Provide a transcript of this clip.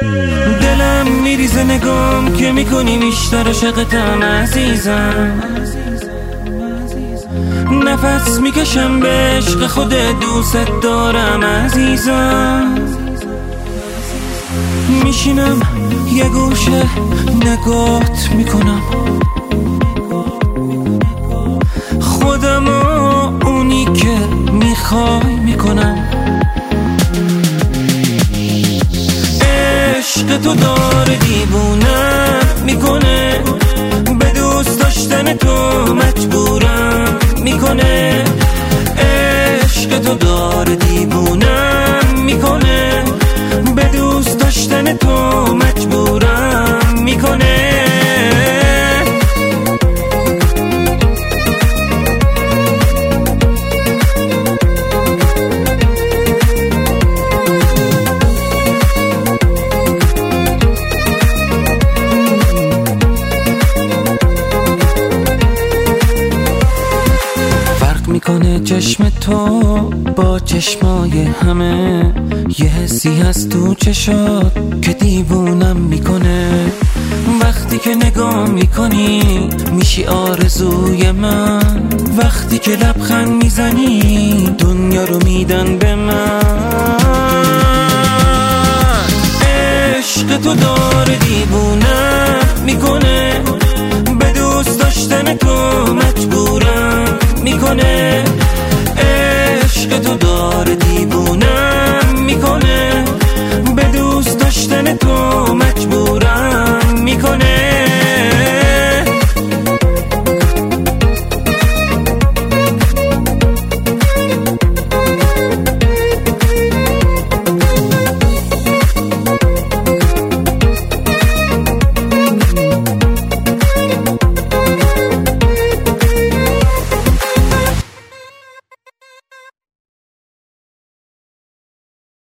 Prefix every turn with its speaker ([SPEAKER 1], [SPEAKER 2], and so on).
[SPEAKER 1] دلم میریزه نگام که میکنی بیشتر عاشقتم عزیزم. نفس میکشم به عشق خودت، دوست دارم عزیزم. میشینم یه گوشه نگات میکنم، خودم و اونی که میخوای میکنم. عشق تو داره دیوونم میکنه، به دوست داشتن تو مجبورم میکنه. عشق تو داره دیوونم میکنه، به دوست داشتن تو مجبورم میکنه. میکنه چشم تو با چشمای همه، یه حسی هست تو چشات که دیوونم میکنه. وقتی که نگاه میکنی میشی آرزوی من، وقتی که لبخند میزنی دنیا رو میدن به من. عشق تو داره دیوونم میکنه، به دوست داشتن تو مجبورم میکنه. عشق تو داره دیوونم میکنه،